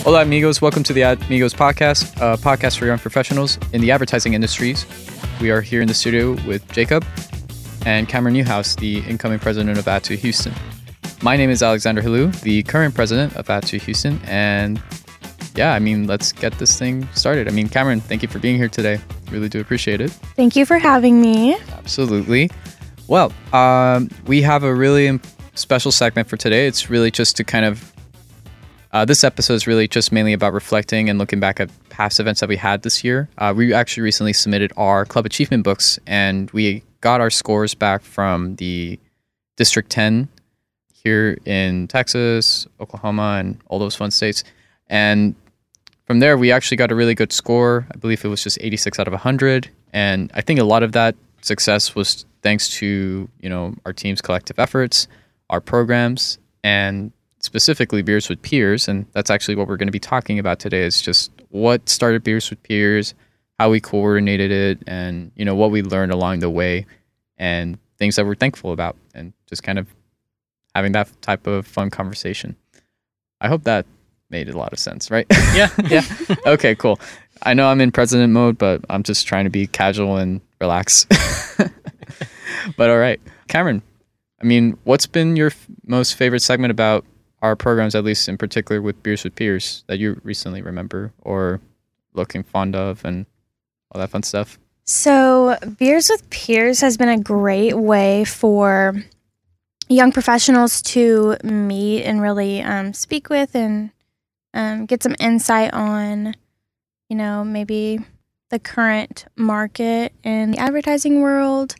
Hola, amigos. Welcome to the Amigos podcast, a podcast for young professionals in the advertising industries. We are here in the studio with Jacob and Cameron Newhouse, the incoming president of Ad2 Houston. My name is Alexander Halou, the current president of Ad2 Houston. And yeah, let's get this thing started. Cameron, thank you for being here today. Really do appreciate it. Thank you for having me. Absolutely. Well, we have a really special segment for today. It's really just to kind of this episode is really just mainly about reflecting and looking back at past events that we had this year. We actually recently submitted our club achievement books, and we got our scores back from the District 10 here in Texas, Oklahoma, and all those fun states. And from there, we actually got a really good score. I believe it was just 86 out of 100. And I think a lot of that success was thanks to, our team's collective efforts, our programs, and specifically Beers with Peers. And that's actually what we're going to be talking about today, is just what started Beers with Peers, how we coordinated it, and what we learned along the way, and things that we're thankful about, and just kind of having that type of fun conversation. I hope that made a lot of sense, right? Yeah. Okay, cool. I know I'm in president mode, but I'm just trying to be casual and relax. But all right, Cameron, what's been your most favorite segment about our programs, at least in particular with Beers with Peers, that you recently remember or looking fond of and all that fun stuff? So Beers with Peers has been a great way for young professionals to meet and really speak with and get some insight on, maybe the current market in the advertising world,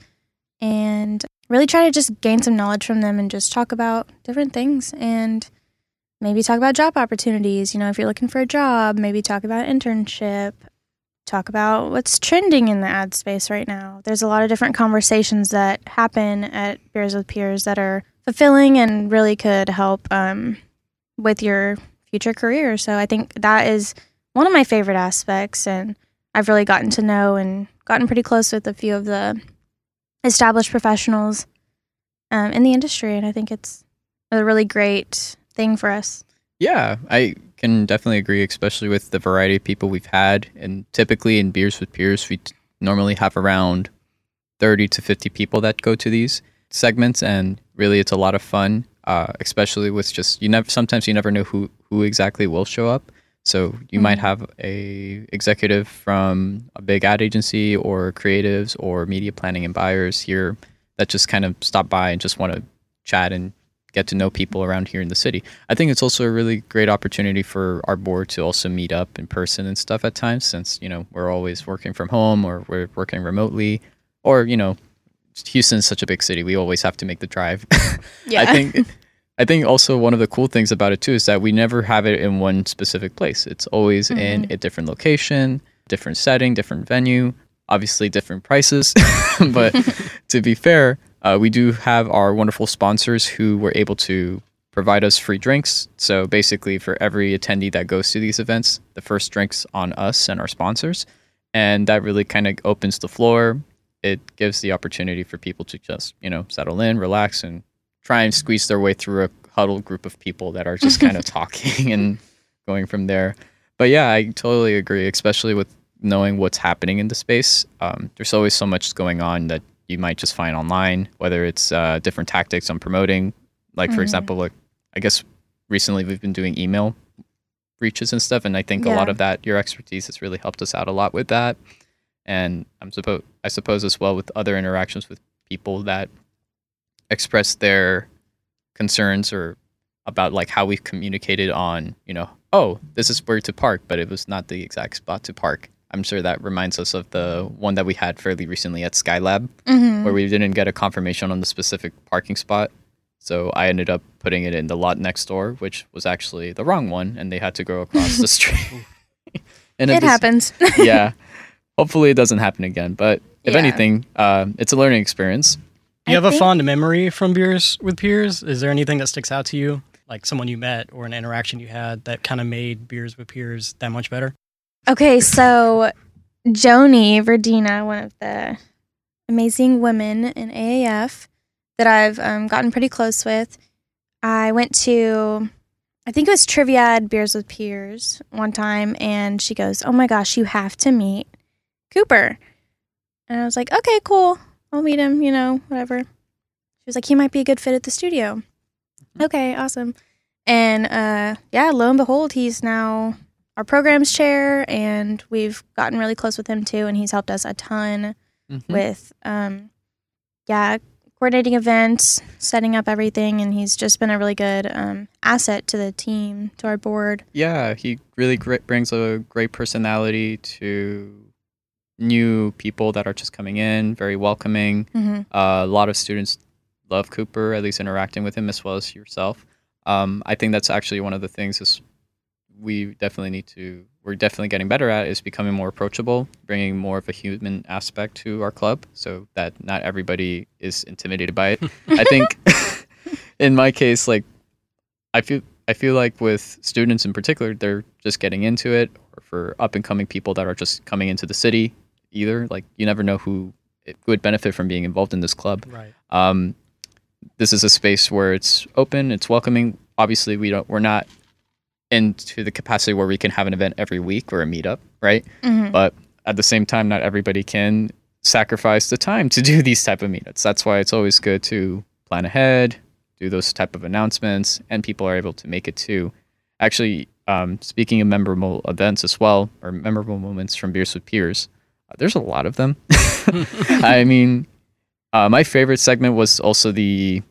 and really try to just gain some knowledge from them and just talk about different things, and maybe talk about job opportunities. If you're looking for a job, maybe talk about internship, talk about what's trending in the ad space right now. There's a lot of different conversations that happen at Beers with Peers that are fulfilling and really could help with your future career. So I think that is one of my favorite aspects, and I've really gotten to know and gotten pretty close with a few of the established professionals in the industry, and I think it's a really great thing for us. Yeah, I can definitely agree, especially with the variety of people we've had. And typically in Beers with Peers, we normally have around 30 to 50 people that go to these segments, and really it's a lot of fun, especially with just, sometimes you never know who exactly will show up. So you might have a executive from a big ad agency or creatives or media planning and buyers here that just kind of stop by and just want to chat and get to know people around here in the city. I think it's also a really great opportunity for our board to also meet up in person and stuff at times, since, we're always working from home or we're working remotely, or, Houston's such a big city. We always have to make the drive. Yeah. I think also one of the cool things about it too is that we never have it in one specific place. It's always in a different location, different setting, different venue, obviously different prices. But to be fair, we do have our wonderful sponsors who were able to provide us free drinks. So basically for every attendee that goes to these events, the first drink's on us and our sponsors. And that really kind of opens the floor. It gives the opportunity for people to just, settle in, relax, and try and squeeze their way through a huddled group of people that are just kind of talking and going from there. But yeah, I totally agree, especially with knowing what's happening in the space. There's always so much going on that you might just find online, whether it's different tactics on promoting. Like, for example, I guess recently we've been doing email breaches and stuff, and I think a lot of that, your expertise has really helped us out a lot with that. And I suppose as well with other interactions with people that express their concerns or about like how we've communicated on, this is where to park, but it was not the exact spot to park. I'm sure that reminds us of the one that we had fairly recently at Skylab, where we didn't get a confirmation on the specific parking spot. So I ended up putting it in the lot next door, which was actually the wrong one, and they had to go across the street. And it happens. Yeah. Hopefully it doesn't happen again. But if anything, it's a learning experience. Do you have a fond memory from Beers with Peers? Is there anything that sticks out to you, like someone you met or an interaction you had that kind of made Beers with Peers that much better? Okay, so Joni Verdina, one of the amazing women in AAF that I've gotten pretty close with, I I think it was Trivia at Beers with Peers one time, and she goes, "Oh my gosh, you have to meet Cooper." And I was like, "Okay, cool. I'll meet him, whatever." She was like, "He might be a good fit at the studio." Okay, awesome. And lo and behold, he's now our programs chair, and we've gotten really close with him too, and he's helped us a ton with coordinating events, setting up everything, and he's just been a really good asset to the team, to our board. Yeah, he really brings a great personality to new people that are just coming in, very welcoming. A lot of students love Cooper, at least interacting with him, as well as yourself. I think that's actually one of the things is we're definitely getting better at is becoming more approachable, bringing more of a human aspect to our club so that not everybody is intimidated by it. I think in my case, like I feel like with students in particular, they're just getting into it, or for up and coming people that are just coming into the city either, like you never know who would benefit from being involved in this club. Right. This is a space where it's open, it's welcoming. Obviously, we're not into the capacity where we can have an event every week or a meetup, right? But at the same time, not everybody can sacrifice the time to do these type of meetups. That's why it's always good to plan ahead, do those type of announcements, and people are able to make it too. Actually, speaking of memorable events as well, or memorable moments from Beers with Peers, there's a lot of them. I mean, my favorite segment was also there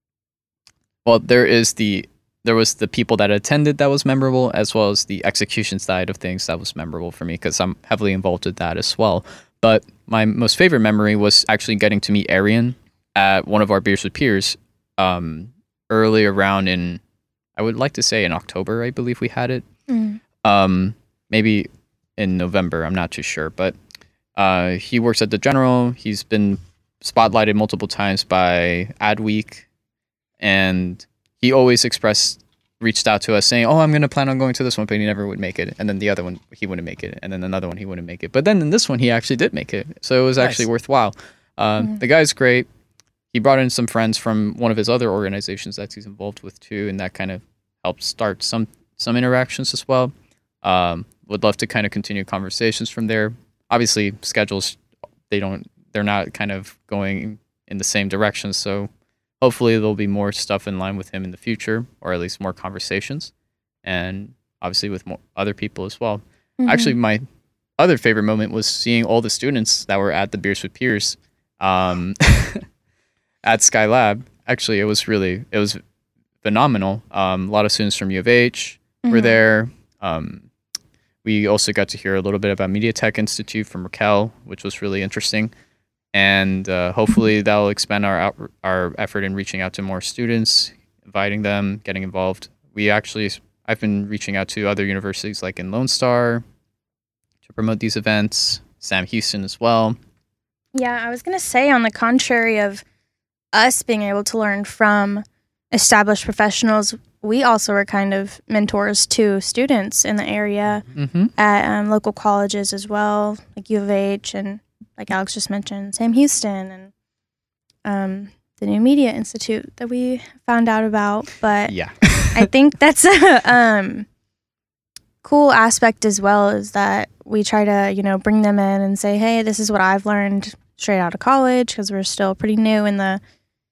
was the people that attended that was memorable, as well as the execution side of things that was memorable for me, because I'm heavily involved with that as well. But my most favorite memory was actually getting to meet Arian at one of our Beers with Peers early around I would like to say in October, I believe we had it. Maybe in November, I'm not too sure. But he works at the General. He's been spotlighted multiple times by Adweek, and he always reached out to us saying, "Oh, I'm going to plan on going to this one," but he never would make it. And then the other one, he wouldn't make it. And then another one, he wouldn't make it. But then in this one, he actually did make it. So it was actually worthwhile. The guy's great. He brought in some friends from one of his other organizations that he's involved with too, and that kind of helped start some interactions as well. Would love to kind of continue conversations from there. Obviously, schedules, they're not kind of going in the same direction, so hopefully there'll be more stuff in line with him in the future, or at least more conversations, and obviously with more other people as well. Actually, my other favorite moment was seeing all the students that were at the Beers with Peers at Skylab. Actually, it was phenomenal. A lot of students from U of H were there. We also got to hear a little bit about Media Tech Institute from Raquel, which was really interesting. And hopefully that'll expand our effort in reaching out to more students, inviting them, getting involved. I've been reaching out to other universities like in Lone Star to promote these events, Sam Houston as well. Yeah, I was going to say, on the contrary of us being able to learn from established professionals, we also were kind of mentors to students in the area at local colleges as well, like U of H and, like Alex just mentioned, Sam Houston and the New Media Institute that we found out about. But yeah. I think that's a cool aspect as well, is that we try to, bring them in and say, hey, this is what I've learned straight out of college, because we're still pretty new in the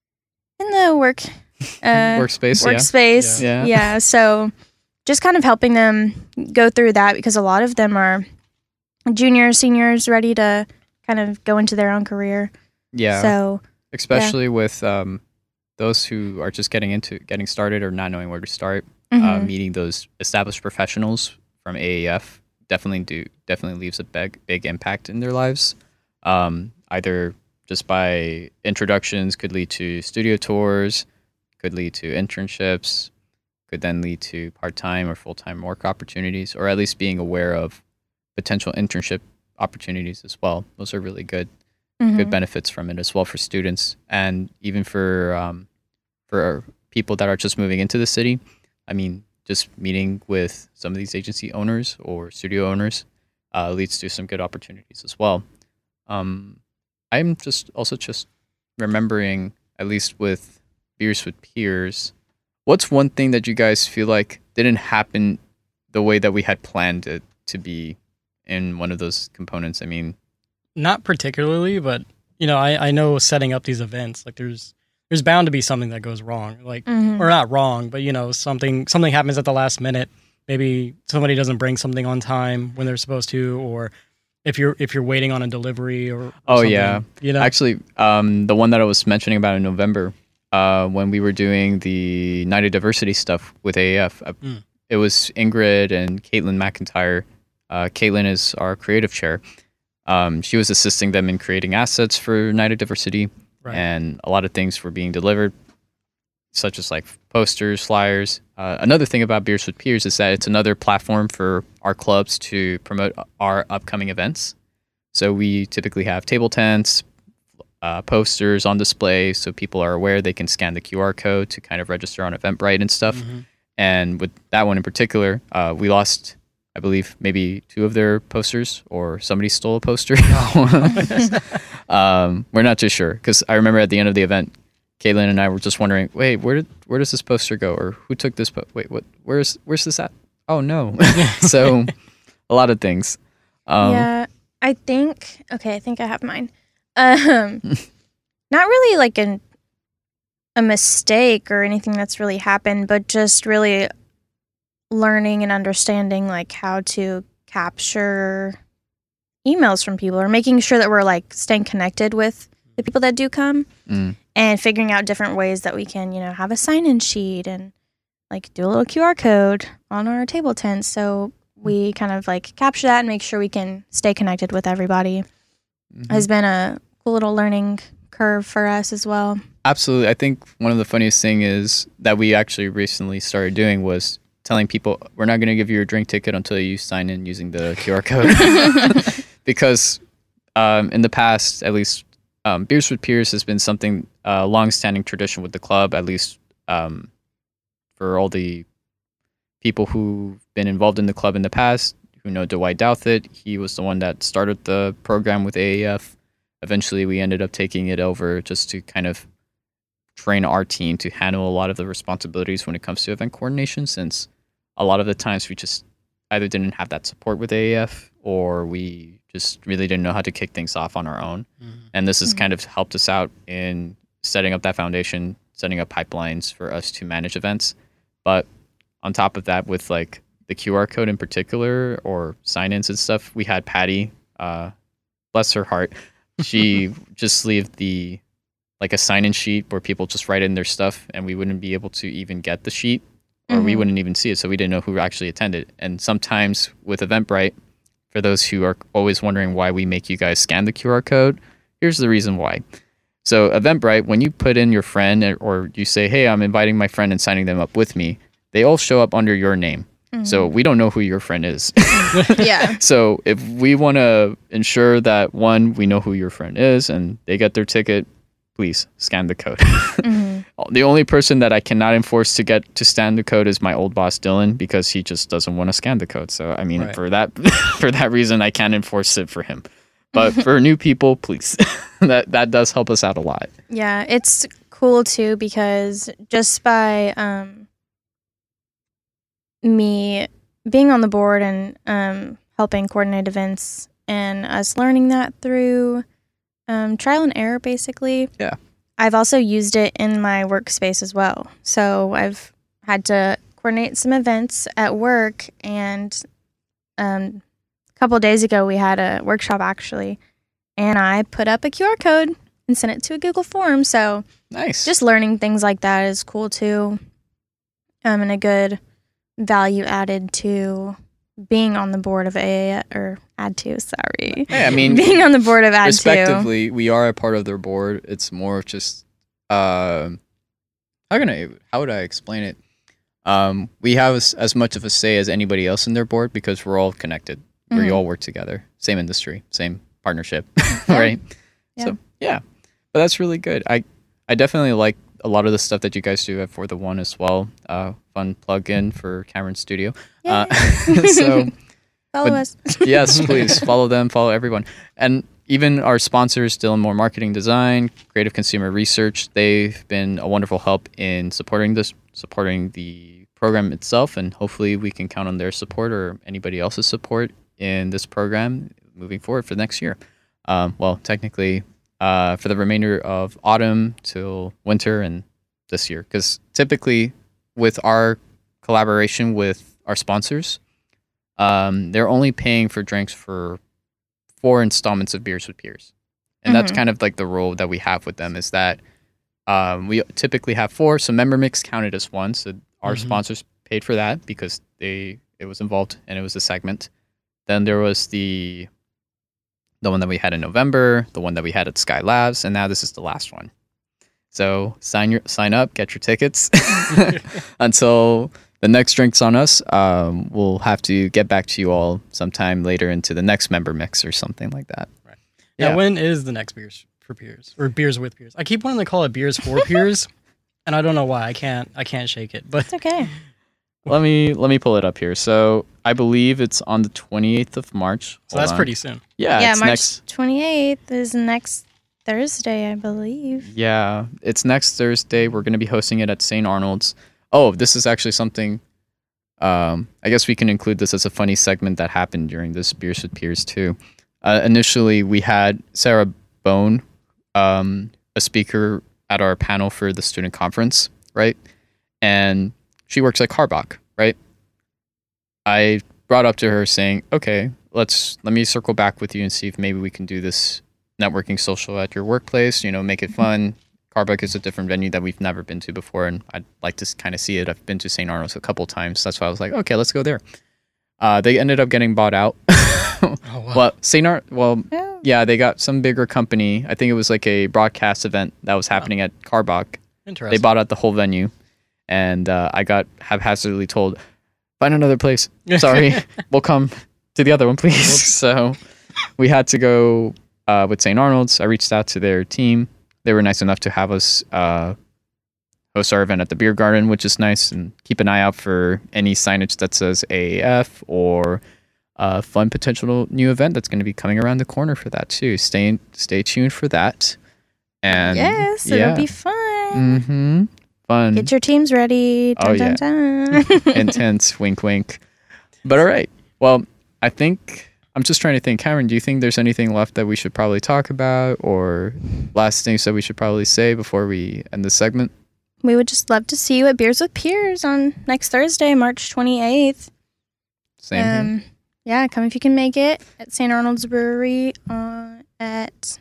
workspace. Yeah. So just kind of helping them go through that, because a lot of them are juniors, seniors, ready to kind of go into their own career. Yeah. So especially with those who are just getting started or not knowing where to start, meeting those established professionals from AAF definitely leaves a big impact in their lives. Either just by introductions, could lead to studio tours, could lead to internships, could then lead to part-time or full-time work opportunities, or at least being aware of potential internship opportunities as well. Those are really good benefits from it as well for students, and even for people that are just moving into the city. I mean, just meeting with some of these agency owners or studio owners leads to some good opportunities as well. I'm just remembering, at least with Beers with Peers, what's one thing that you guys feel like didn't happen the way that we had planned it to be in one of those components. I mean, Not particularly, but I know setting up these events, like there's bound to be something that goes wrong, like or not wrong, but something happens at the last minute. Maybe somebody doesn't bring something on time when they're supposed to, or if you're waiting on a delivery or something, yeah. Actually, the one that I was mentioning about in November, when we were doing the Night of Diversity stuff with AAF, it was Ingrid and Caitlin McIntyre. Caitlin is our creative chair. She was assisting them in creating assets for Night of Diversity, and a lot of things were being delivered, such as like posters, flyers. Another thing about Beers with Peers is that it's another platform for our clubs to promote our upcoming events. So we typically have table tents, posters on display, so people are aware they can scan the QR code to kind of register on Eventbrite and stuff. And with that one in particular, we lost, I believe, maybe 2 of their posters, or somebody stole a poster. We're not too sure, because I remember at the end of the event, Caitlin and I were just wondering, wait, where does this poster go, or who took this? Wait, what? Where's this at? Oh no! So a lot of things. I think I have mine. Not really like a mistake or anything that's really happened, but just really learning and understanding like how to capture emails from people, or making sure that we're like staying connected with the people that do come, and figuring out different ways that we can, have a sign-in sheet and like do a little QR code on our table tent. So we kind of like capture that and make sure we can stay connected with everybody. Has been a cool little learning curve for us as well. Absolutely. I think one of the funniest thing is that we actually recently started doing was telling people, we're not going to give you your drink ticket until you sign in using the QR code. Because in the past, at least, Beers with Peers has been something, long-standing tradition with the club, at least for all the people who've been involved in the club in the past, who know Dwight Douthit. He was the one that started the program with AAF. Eventually, we ended up taking it over just to kind of train our team to handle a lot of the responsibilities when it comes to event coordination, since a lot of the times we just either didn't have that support with AAF, or we just really didn't know how to kick things off on our own. And this has kind of helped us out in setting up that foundation, setting up pipelines for us to manage events. But on top of that, with like the QR code in particular, or sign-ins and stuff, we had Patty, bless her heart, she just leave like a sign-in sheet where people just write in their stuff, and we wouldn't be able to even get the sheet, or we wouldn't even see it, so we didn't know who actually attended. And sometimes with Eventbrite, for those who are always wondering why we make you guys scan the QR code, here's the reason why. So Eventbrite, when you put in your friend, or you say, hey, I'm inviting my friend and signing them up with me, they all show up under your name. So we don't know who your friend is. Yeah. So if we want to ensure that, one, we know who your friend is and they get their ticket, please scan the code. The only person that I cannot enforce to get to scan the code is my old boss, Dylan, because he just doesn't want to scan the code. So, I mean, for that reason, I can't enforce it for him. But for new people, please. that does help us out a lot. Yeah, it's cool too, because just by me being on the board and helping coordinate events, and us learning that through trial and error, basically. Yeah. I've also used it in my workspace as well. So I've had to coordinate some events at work, and a couple of days ago we had a workshop actually, and I put up a QR code and sent it to a Google form. So nice. Just learning things like that is cool too, and a good value added to being on the board of Add2, sorry. Hey, I mean, being on the board of Add2. Respectively, we are a part of their board. It's more of just, how would I explain it? We have as much of a say as anybody else in their board, because we're all connected. We all work together. Same industry, same partnership, right? Yeah. So, yeah. But that's really good. I definitely like a lot of the stuff that you guys do at For the One as well. Fun plug-in for Cameron Studio. So follow us. Yes, please follow them, follow everyone. And even our sponsors, Dylan Moore Marketing Design, Creative Consumer Research, they've been a wonderful help in supporting the program itself, and hopefully we can count on their support or anybody else's support in this program moving forward for next year. Well, technically, for the remainder of autumn till winter and this year, because typically with our collaboration with our sponsors, they're only paying for drinks for 4 installments of Beers with Peers. And that's kind of like the role that we have with them, is that we typically have 4. So Member Mix counted as 1. So our sponsors paid for that because it was involved and it was a segment. Then there was the one that we had in November, the one that we had at Sky Labs, and now this is the last one. So sign up, get your tickets until the next Drinks on Us. We'll have to get back to you all sometime later into the next Member Mix or something like that. Right. Yeah. When is the next Beers for Peers or Beers with Peers? I keep wanting to call it Beers for Peers, and I don't know why. I can't shake it. But it's okay. Let me pull it up here. So I believe it's on the 28th of March. So that's pretty soon. Yeah, it's March 28th is next Thursday, I believe. Yeah, it's next Thursday. We're going to be hosting it at St. Arnold's. Oh, this is actually something. I guess we can include this as a funny segment that happened during this Beers with Peers too. Initially, we had Sarah Bone, a speaker at our panel for the student conference, right? And she works at Karbach, right? I brought up to her saying, okay, let me circle back with you and see if maybe we can do this networking social at your workplace, make it fun. Karbach is a different venue that we've never been to before, and I'd like to kind of see it. I've been to St. Arnold's a couple times. That's why I was like, okay, let's go there. They ended up getting bought out. Oh, wow. Yeah, they got some bigger company. I think it was like a broadcast event that was happening at Karbach. Interesting. They bought out the whole venue. And I got haphazardly told, find another place. Sorry, we'll come to the other one, please. So we had to go with St. Arnold's. I reached out to their team. They were nice enough to have us host our event at the beer garden, which is nice. And keep an eye out for any signage that says AAF or a fun potential new event that's going to be coming around the corner for that too. Stay tuned for that. And yes, it'll be fun. Mm-hmm. Fun. Get your teams ready. Dun, dun, dun. Intense. Wink, wink. But all right. Well, I think I'm just trying to think. Cameron, do you think there's anything left that we should probably talk about, or last things that we should probably say before we end this segment? We would just love to see you at Beers with Peers on next Thursday, March 28th. Same here. Yeah, come if you can make it at St. Arnold's Brewery at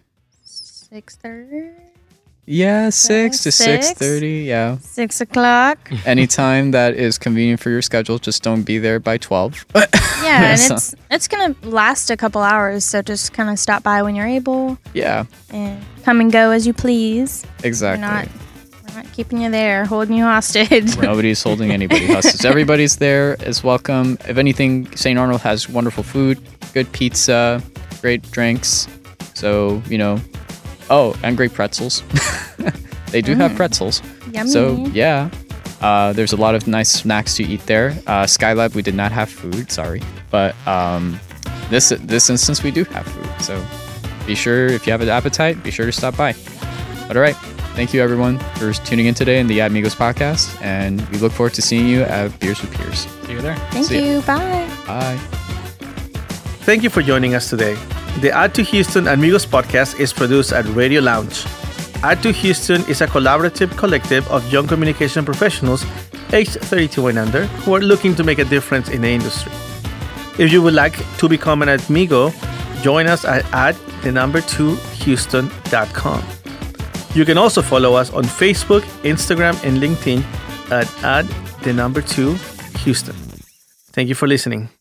6:30. Yeah, 6 to 6:30. Yeah, 6 o'clock. Anytime that is convenient for your schedule. Just don't be there by 12. Yeah, and it's gonna last a couple hours, so just kind of stop by when you're able. Yeah, and come and go as you please. Exactly. We're not keeping you there, holding you hostage. Nobody's holding anybody hostage. Everybody's there is welcome. If anything, St. Arnold has wonderful food, good pizza, great drinks. So oh, and great pretzels. They do have pretzels. Yummy. So, yeah. There's a lot of nice snacks to eat there. Skylab, we did not have food, sorry. But this instance, we do have food. So, be sure, if you have an appetite, be sure to stop by. But all right. Thank you, everyone, for tuning in today in the Amigos podcast. And we look forward to seeing you at Beers with Peers. See you there. Thank you. Bye. Bye. Thank you for joining us today. The Add to Houston Amigos podcast is produced at Radio Lounge. Add to Houston is a collaborative collective of young communication professionals aged 32 and under who are looking to make a difference in the industry. If you would like to become an Amigo, join us at add2houston.com. You can also follow us on Facebook, Instagram, and LinkedIn at add2Houston. Thank you for listening.